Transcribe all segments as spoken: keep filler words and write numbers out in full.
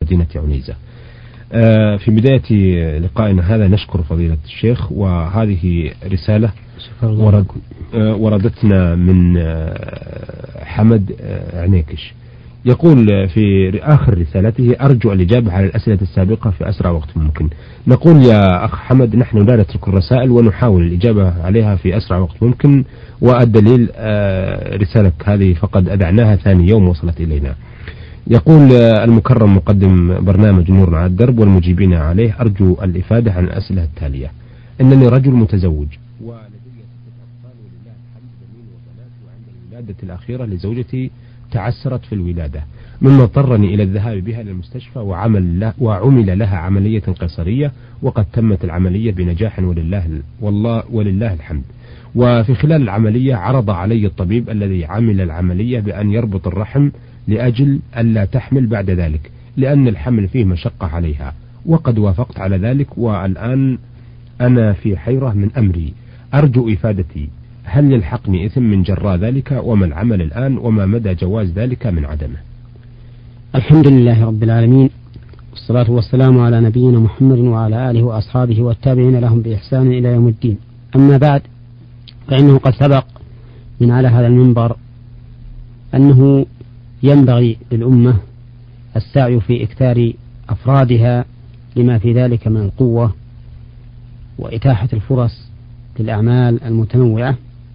بمدينة عنيزة. في بداية لقائنا هذا نشكر فضيلة الشيخ، وهذه رسالة ورد وردتنا من حمد عنيكش، يقول في آخر رسالته: أرجو الإجابة على الأسئلة السابقة في أسرع وقت ممكن. نقول يا أخ حمد نحن لا نترك الرسائل ونحاول الإجابة عليها في أسرع وقت ممكن، والدليل رسالك هذه فقد أدعناها ثاني يوم وصلت إلينا. يقول المكرم مقدم برنامج نور على الدرب والمجيبين عليه: أرجو الإفادة عن الأسئلة التالية. إنني رجل متزوج ولدي ستة أطفال ولله الحمد بنين وبنات، وعند الولادة الأخيرة لزوجتي تعسرت في الولادة مما اضطرني إلى الذهاب بها للمستشفى وعمل له وعمل لها عملية قيصرية، وقد تمت العملية بنجاح ولله والله ولله الحمد. وفي خلال العملية عرض علي الطبيب الذي عمل العملية بأن يربط الرحم لأجل ألا تحمل بعد ذلك، لأن الحمل فيه مشقة عليها، وقد وافقت على ذلك، والآن أنا في حيرة من أمري. أرجو إفادتي، هل يلحقني إثم من جراء ذلك؟ وما العمل الآن؟ وما مدى جواز ذلك من عدمه؟ الحمد لله رب العالمين، والصلاة والسلام على نبينا محمد وعلى آله وأصحابه والتابعين لهم بإحسان إلى يوم الدين. أما بعد، فإنه قد سبق من على هذا المنبر أنه ينبغي للأمة السعي في إكثار أفرادها لما في ذلك من القوة وإتاحة الفرص للأعمال المتنوعة.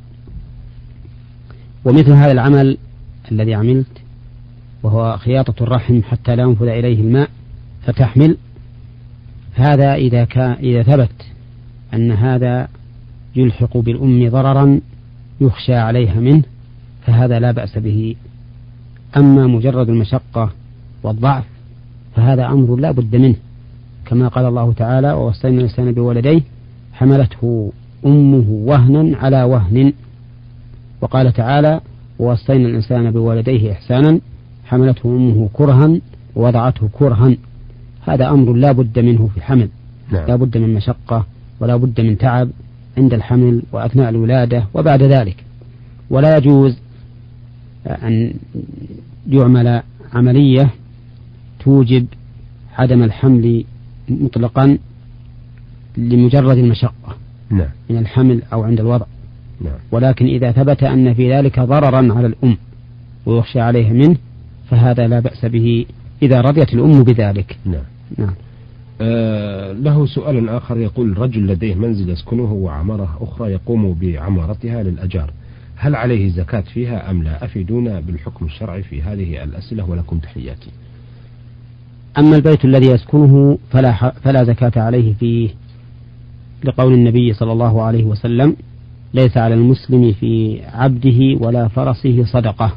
ومثل هذا العمل الذي عملت وهو خياطة الرحم حتى لا ينفذ إليه الماء فتحمل، هذا إذا كان إذا ثبت أن هذا يلحق بالأم ضررا يخشى عليها منه فهذا لا بأس به. أما مجرد المشقة والضعف فهذا أمر لا بد منه، كما قال الله تعالى: ووصينا الإنسان بولديه حملته أمه وهنا على وهن. وقال تعالى: ووصينا الإنسان بولديه إحسانا حملته أمه كرها ووضعته كرها. هذا أمر لا بد منه في الحمل، نعم. لا بد من مشقة ولا بد من تعب عند الحمل وأثناء الولادة وبعد ذلك. ولا يجوز أن يعمل عملية توجب عدم الحمل مطلقا لمجرد المشقة نعم. من الحمل أو عند الوضع، نعم. ولكن إذا ثبت أن في ذلك ضررا على الأم ويخشى عليها منه فهذا لا بأس به إذا رضيت الأم بذلك. نعم. نعم. آه له سؤال آخر، يقول: رجل لديه منزل يسكنه وعمارة أخرى يقوم بعمارتها للأجار، هل عليه زكاة فيها أم لا؟ أفيدونا بالحكم الشرعي في هذه الأسئلة ولكم تحياتي. أما البيت الذي يسكنه فلا, فلا زكاة عليه فيه، لقول النبي صلى الله عليه وسلم: ليس على المسلم في عبده ولا فرسه صدقة.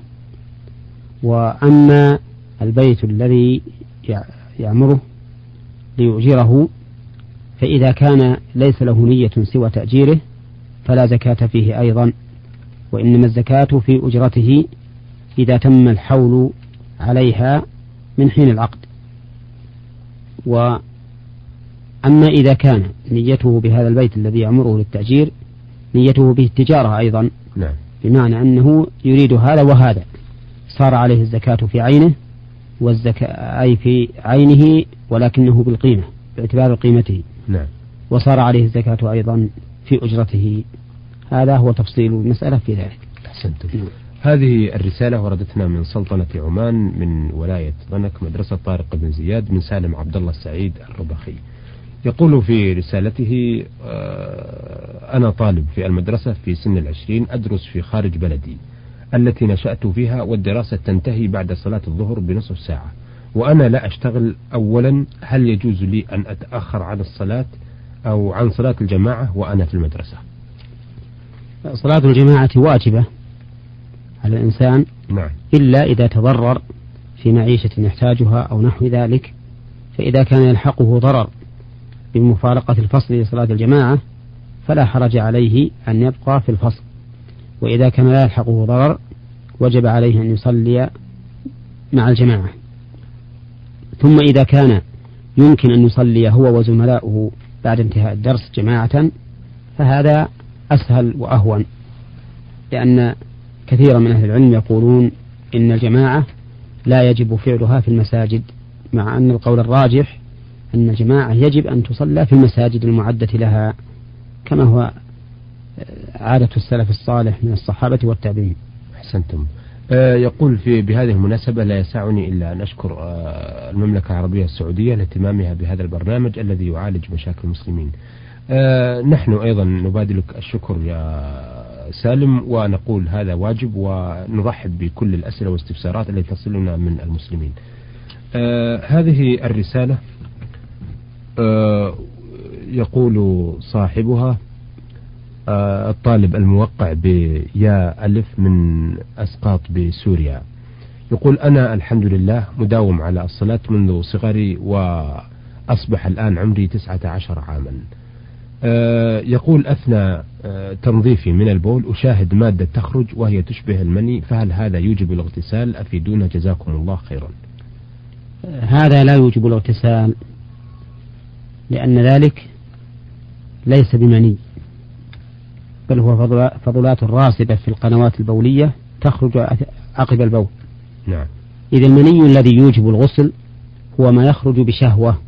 وأما البيت الذي يعمره ليؤجره فإذا كان ليس له نية سوى تأجيره فلا زكاة فيه أيضا، وإنما الزكاة في أجرته إذا تم الحول عليها من حين العقد. وأما إذا كان نيته بهذا البيت الذي يعمره للتأجير نيته به التجارة أيضا، نعم. بمعنى أنه يريد هذا وهذا، صار عليه الزكاة في عينه والزكاة أي في عينه ولكنه بالقيمة باعتبار قيمته، نعم. وصار عليه الزكاة أيضا في أجرته. هذا هو تفصيل المسألة في ذلك. أحسنتم. هذه الرسالة وردتنا من سلطنة عمان من ولاية ضنك، مدرسة طارق بن زياد، من سالم عبد الله السعيد الرباخي. يقول في رسالته: أنا طالب في المدرسة في سن العشرين، أدرس في خارج بلدي التي نشأت فيها، والدراسة تنتهي بعد صلاة الظهر بنصف ساعة، وأنا لا أشتغل. أولا، هل يجوز لي أن أتأخر عن الصلاة أو عن صلاة الجماعة وأنا في المدرسة؟ صلاة الجماعة واجبة على الإنسان، نعم. إلا إذا تضرر في معيشة يحتاجها أو نحو ذلك، فإذا كان يلحقه ضرر بمفارقة الفصل لصلاة الجماعة فلا حرج عليه أن يبقى في الفصل، وإذا كان لا يلحقه ضرر وجب عليه أن يصلي مع الجماعة. ثم إذا كان يمكن أن يصلي هو وزملاؤه بعد انتهاء الدرس جماعة فهذا أسهل وأهون، لأن كثيرا من أهل العلم يقولون إن الجماعة لا يجب فعلها في المساجد مع أن القول الراجح أن الجماعة يجب أن تصلى في المساجد المعدة لها كما هو عادة السلف الصالح من الصحابة والتابعين. أحسنتم. آه يقول في بهذه المناسبة لا يسعني إلا أن أشكر آه المملكة العربية السعودية لاهتمامها بهذا البرنامج الذي يعالج مشاكل المسلمين. آه نحن أيضا نبادلك الشكر يا سالم، ونقول هذا واجب، ونرحب بكل الأسئلة والاستفسارات التي تصلنا من المسلمين. آه هذه الرسالة آه يقول صاحبها آه الطالب الموقع بيا ألف من أسقاط بسوريا، يقول أنا الحمد لله مداوم على الصلاة منذ صغري وأصبح الآن عمري تسعة عشر عاما. آه يقول أثناء آه تنظيفي من البول أشاهد مادة تخرج وهي تشبه المني، فهل هذا يوجب الاغتسال؟ أفيدونا جزاكم الله خيرا. هذا لا يوجب الاغتسال، لأن ذلك ليس بمني، بل هو فضلات راسبة في القنوات البولية تخرج عقب البول. نعم. إذا المني الذي يوجب الغسل هو ما يخرج بشهوة،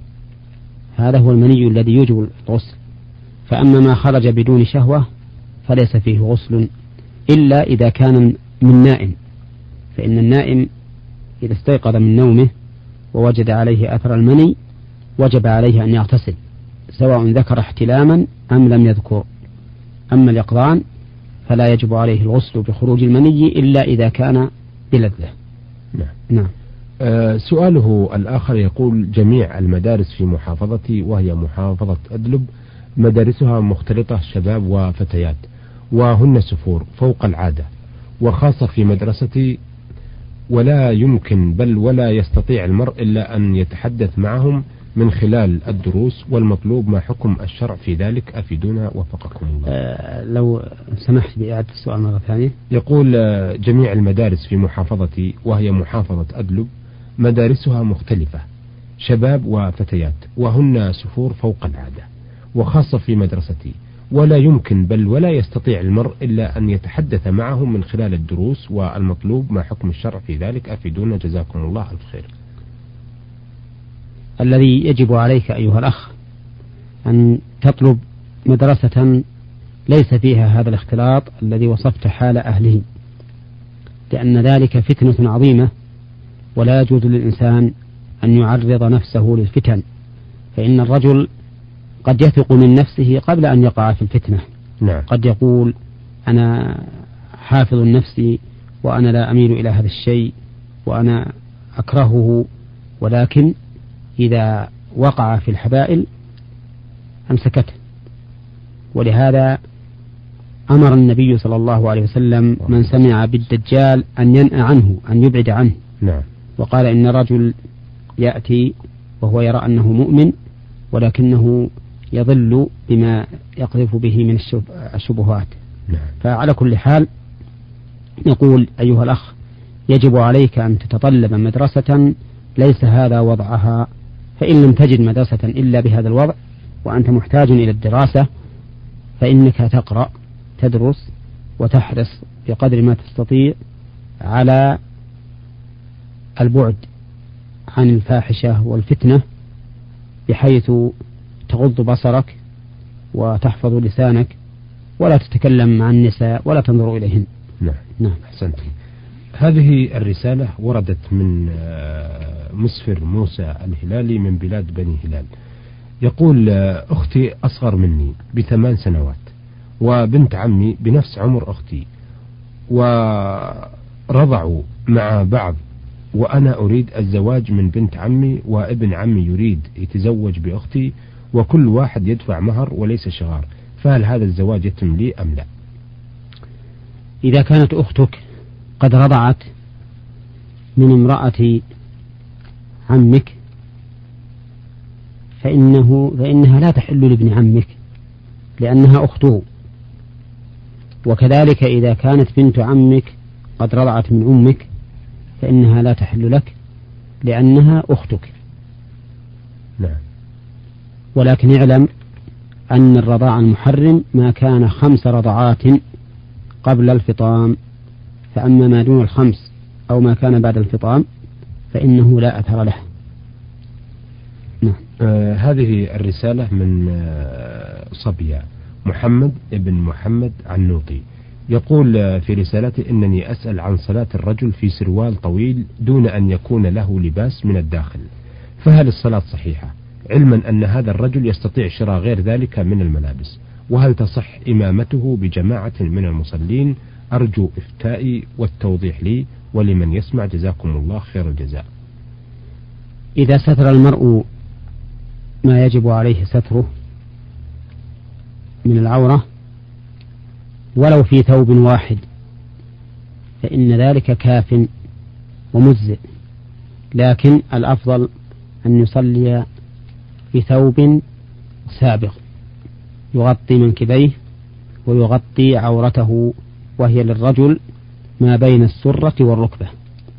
هذا هو المني الذي يوجب الغسل. فأما ما خرج بدون شهوة فليس فيه غسل إلا إذا كان من نائم، فإن النائم إذا استيقظ من نومه ووجد عليه أثر المني وجب عليه أن يغتسل سواء ذكر احتلاما أم لم يذكر. أما اليقظان فلا يجب عليه الغسل بخروج المني إلا إذا كان بلذة. نعم. نعم. آه سؤاله الآخر يقول جميع المدارس في محافظتي وهي محافظة أدلب مدارسها مختلطة شباب وفتيات، وهن سفور فوق العادة، وخاصة في مدرستي ولا يمكن بل ولا يستطيع المرء إلا أن يتحدث معهم من خلال الدروس، والمطلوب ما حكم الشرع في ذلك؟ أفيدونا وفقكم الله. آه لو سمحت بإعادة السؤال مرة ثانية. يقول آه جميع المدارس في محافظتي وهي محافظة أدلب مدارسها مختلفة شباب وفتيات، وهن سفور فوق العادة، وخاصة في مدرستي ولا يمكن بل ولا يستطيع المرء إلا أن يتحدث معهم من خلال الدروس، والمطلوب ما حكم الشرع في ذلك؟ أفيدونا جزاكم الله ألف خير. الذي يجب عليك أيها الأخ أن تطلب مدرسة ليس فيها هذا الاختلاط الذي وصفت حال أهله، لأن ذلك فتنة عظيمة، ولا يجوز للإنسان أن يعرض نفسه للفتن، فإن الرجل قد يثق من نفسه قبل أن يقع في الفتنة. نعم. قد يقول أنا حافظ نفسي وأنا لا أميل إلى هذا الشيء وأنا أكرهه، ولكن إذا وقع في الحبائل أمسكته. ولهذا أمر النبي صلى الله عليه وسلم من سمع بالدجال أن ينأى عنه، أن يبعد عنه. نعم. وقال إن رجل يأتي وهو يرى أنه مؤمن ولكنه يضل بما يقذف به من الشبهات. نعم. فعلى كل حال نقول أيها الأخ يجب عليك أن تتطلب مدرسة ليس هذا وضعها، فإن لم تجد مدرسة إلا بهذا الوضع وأنت محتاج إلى الدراسة فإنك تقرأ تدرس وتحرص بقدر ما تستطيع على البعد عن الفاحشة والفتنة، بحيث تغض بصرك وتحفظ لسانك ولا تتكلم مع النساء ولا تنظر إليهن. نعم. نعم. أحسنت. هذه الرسالة وردت من مسفر موسى الهلالي من بلاد بني هلال، يقول أختي أصغر مني بثمان سنوات وبنت عمي بنفس عمر أختي، ورضعوا مع بعض، وأنا أريد الزواج من بنت عمي وابن عمي يريد يتزوج بأختي، وكل واحد يدفع مهر وليس شغار، فهل هذا الزواج يتم لي أم لا؟ إذا كانت أختك قد رضعت من امرأة عمك فإنه فإنها لا تحل لابن عمك لأنها أخته، وكذلك إذا كانت بنت عمك قد رضعت من أمك فإنها لا تحل لك لأنها أختك. نعم. ولكن اعلم أن الرضاع المحرم ما كان خمس رضعات قبل الفطام، فأما ما دون الخمس أو ما كان بعد الفطام فإنه لا أثر له. آه هذه الرسالة من آه صبية محمد ابن محمد عنوطي، يقول آه في رسالته: إنني أسأل عن صلاة الرجل في سروال طويل دون أن يكون له لباس من الداخل، فهل الصلاة صحيحة؟ علما أن هذا الرجل يستطيع شراء غير ذلك من الملابس، وهل تصح إمامته بجماعة من المصلين؟ أرجو إفتائي والتوضيح لي ولمن يسمع، جزاكم الله خير الجزاء. إذا ستر المرء ما يجب عليه ستره من العورة ولو في ثوب واحد فإن ذلك كاف ومجزئ، لكن الأفضل أن يصلي في ثوب سابق يغطي منكبيه ويغطي عورته، وهي للرجل ما بين السرة والركبة.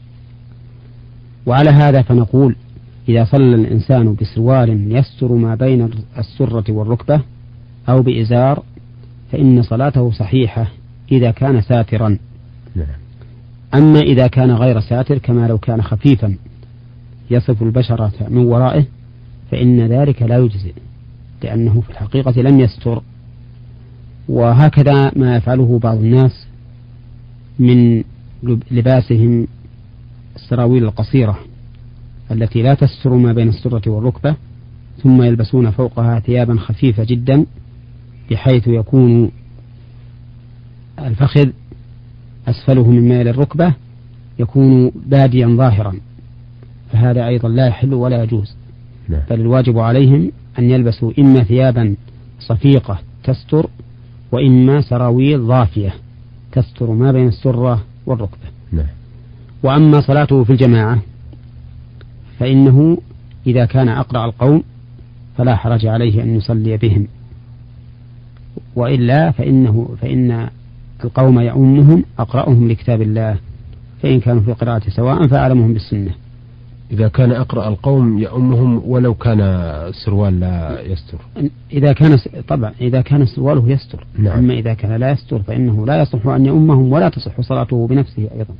وعلى هذا فنقول: إذا صلى الإنسان بسروال يستر ما بين السرة والركبة أو بإزار فإن صلاته صحيحة إذا كان ساترا. أما إذا كان غير ساتر كما لو كان خفيفا يصف البشرة من ورائه فإن ذلك لا يجزئ، لأنه في الحقيقة لم يستر. وهكذا ما يفعله بعض الناس من لباسهم السراويل القصيرة التي لا تستر ما بين السرة والركبة، ثم يلبسون فوقها ثيابا خفيفة جدا بحيث يكون الفخذ أسفله من ميل الركبة يكون باديا ظاهرا، فهذا أيضا لا يحل ولا يجوز. بل الواجب عليهم أن يلبسوا إما ثيابا صفيقة تستر وإما سراويل ضافية تستر ما بين السرة والركبة. وأما صلاته في الجماعة فإنه إذا كان أقرأ القوم فلا حرج عليه أن يصلي بهم، وإلا فإنه فإن القوم يؤمهم أقرأهم لكتاب الله، فإن كانوا في قراءة سواء فأعلمهم بالسنة. إذا كان أقرأ القوم يؤمهم ولو كان سروال لا يستر. إذا كان طبعا إذا كان سرواله يستر. نعم. أما إذا كان لا يستر فإنه لا يصح أن يؤمهم ولا تصح صلاته بنفسه أيضا.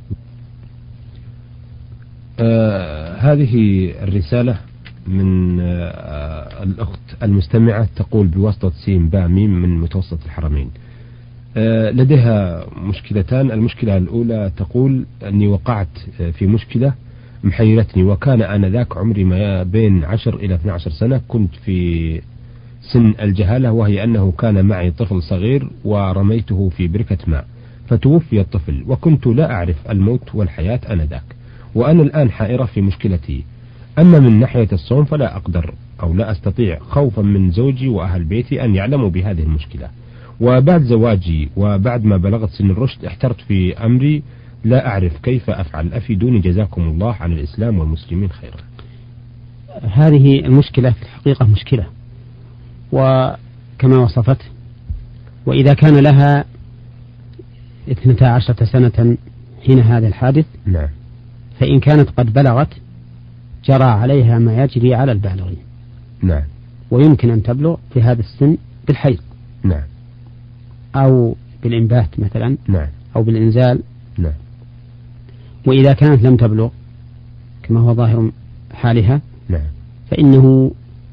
آه هذه الرسالة من آه الأخت المستمعة تقول بواسطة سين با ميم من متوسط الحرمين. آه لديها مشكلتان. المشكلة الأولى تقول أني وقعت في مشكلة محيرتني، وكان آنذاك عمري ما بين عشر إلى اثنى عشر سنة، كنت في سن الجهالة، وهي أنه كان معي طفل صغير ورميته في بركة ماء فتوفي الطفل، وكنت لا أعرف الموت والحياة آنذاك، وأنا الآن حائرة في مشكلتي. أما من ناحية الصوم فلا أقدر أو لا أستطيع خوفا من زوجي وأهل بيتي أن يعلموا بهذه المشكلة، وبعد زواجي وبعد ما بلغت سن الرشد احترت في أمري لا أعرف كيف أفعل، أفيدوني جزاكم الله عن الإسلام والمسلمين خيرا. هذه المشكلة في الحقيقة مشكلة وكما وصفت، وإذا كان لها اثنتا عشرة سنة حين هذا الحادث نعم. فإن كانت قد بلغت جرى عليها ما يجري على البالغين. نعم. ويمكن أن تبلغ في هذا السن بالحيض. نعم. أو بالإنبات مثلا. نعم. أو بالإنزال. نعم. وإذا كانت لم تبلغ كما هو ظاهر حالها نعم. فإنه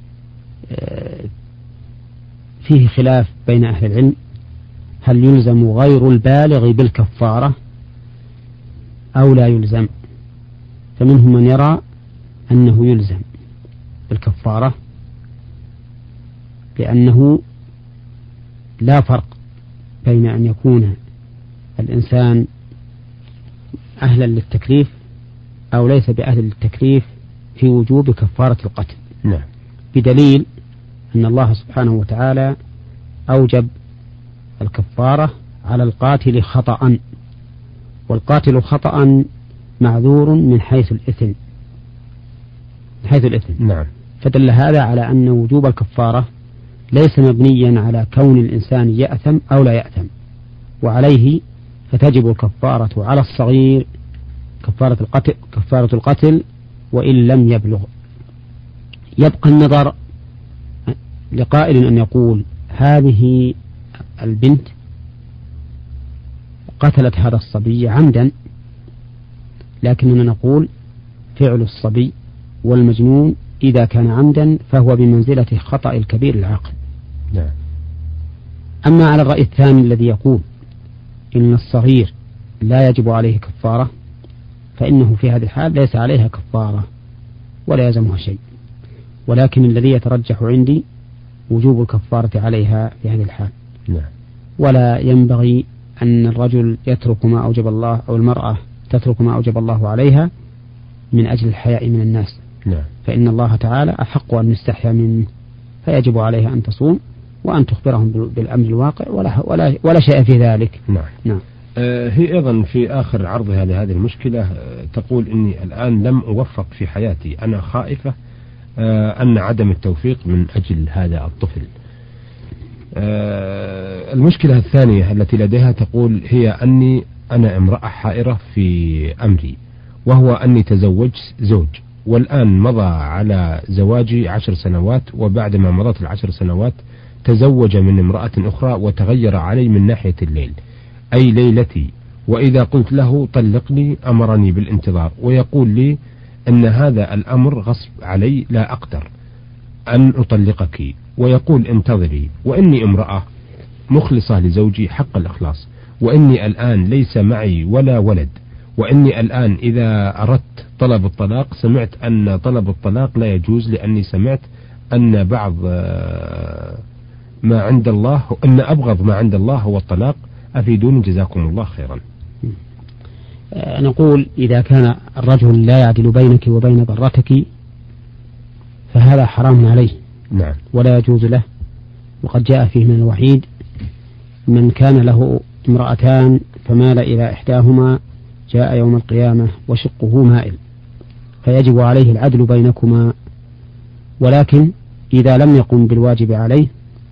فيه خلاف بين أهل العلم هل يلزم غير البالغ بالكفارة أو لا يلزم. فمنهم من يرى أنه يلزم بالكفارة، لأنه لا فرق بين أن يكون الإنسان أهلا للتكليف أو ليس بأهل للتكليف في وجوب كفارة القتل. نعم. بدليل أن الله سبحانه وتعالى أوجب الكفارة على القاتل خطأ، والقاتل خطأ معذور من حيث الإثم من حيث الإثم. نعم. فدل هذا على أن وجوب الكفارة ليس مبنيا على كون الإنسان يأثم أو لا يأثم، وعليه فتجب الكفارة على الصغير كفارة القتل كفارة القتل وإن لم يبلغ. يبقى النظر لقائل أن يقول هذه البنت قتلت هذا الصبي عمدا، لكننا نقول فعل الصبي والمجنون إذا كان عمدا فهو بمنزلة خطأ الكبير العاقل. نعم. أما على الرأي الثاني الذي يقول إن الصغير لا يجب عليه كفارة، فإنه في هذه الحال ليس عليها كفارة ولا يلزمها شيء، ولكن الذي يترجح عندي وجوب الكفارة عليها في هذه الحال. نعم. ولا ينبغي أن الرجل يترك ما أوجب الله أو المرأة تترك ما أوجب الله عليها من أجل الحياء من الناس. نعم. فإن الله تعالى أحق أن نستحيا منه، فيجب عليها أن تصوم وأن تخبرهم بالأمر الواقع ولا, ولا, ولا شيء في ذلك. نعم. نعم. آه هي أيضا في آخر عرضها لهذه المشكلة آه تقول إني الآن لم أوفق في حياتي، أنا خائفة آه أن عدم التوفيق من أجل هذا الطفل. آه المشكلة الثانية التي لديها تقول هي أني أنا امرأة حائرة في أمري، وهو أني تزوجت زوج، والآن مضى على زواجي عشر سنوات، وبعدما مضت العشر سنوات تزوج من امرأة أخرى وتغير علي من ناحية الليل، أي ليلتي، وإذا قلت له طلقني أمرني بالانتظار، ويقول لي أن هذا الأمر غصب علي لا أقدر أن أطلقك، ويقول انتظري، وإني امرأة مخلصة لزوجي حق الإخلاص، وإني الآن ليس معي ولا ولد، وإني الآن إذا أردت طلب الطلاق سمعت أن طلب الطلاق لا يجوز، لأني سمعت أن بعض ما عند الله أن أبغض ما عند الله هو الطلاق، أفيدوني جزاكم الله خيرا. نقول إذا كان الرجل لا يعدل بينك وبين ضرتك فهذا حرام عليه. نعم. ولا يجوز له، وقد جاء فيه من الوحيد من كان له امرأتان فمال إلى إحداهما جاء يوم القيامة وشقه مائل، فيجب عليه العدل بينكما، ولكن إذا لم يقم بالواجب عليه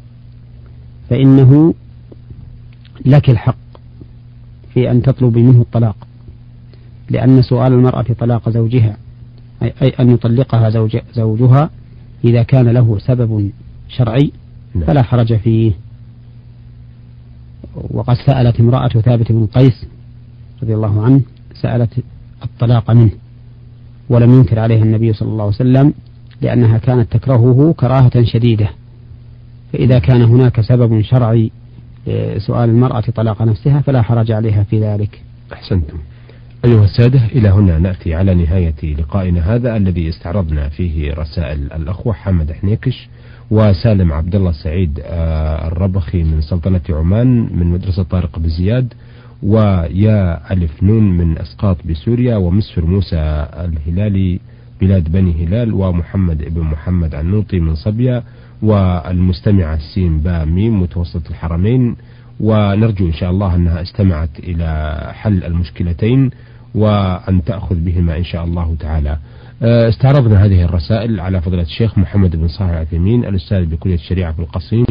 فإنه لك الحق في أن تطلب منه الطلاق، لأن سؤال المرأة طلاق زوجها أي أن يطلقها زوج زوجها إذا كان له سبب شرعي فلا حرج فيه. وقد سألت امرأة ثابت بن قيس رضي الله عنه سألت الطلاق منه ولم ينكر عليها النبي صلى الله عليه وسلم، لأنها كانت تكرهه كراهة شديدة. فإذا كان هناك سبب شرعي سؤال المرأة طلاق نفسها فلا حرج عليها في ذلك. أحسنتم. أيها السادة، إلى هنا نأتي على نهاية لقائنا هذا الذي استعرضنا فيه رسائل الأخوة حمد حنيكش وسالم عبد الله سعيد الربخي من سلطنة عمان من مدرسة طارق بن زياد، ويا ألف نون من أسقاط بسوريا، ومسفر موسى الهلالي بلاد بني هلال، ومحمد ابن محمد عنوطي من صبيا، والمستمعة سين با ميم متوسط الحرمين. ونرجو إن شاء الله أنها استمعت إلى حل المشكلتين وأن تأخذ بهما إن شاء الله تعالى. استعرضنا هذه الرسائل على فضيلة الشيخ محمد بن صالح العثيمين الأستاذ بكلية الشريعة في القصيم